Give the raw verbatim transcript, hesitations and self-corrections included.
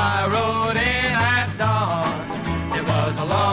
I rode in at dawn. It was a long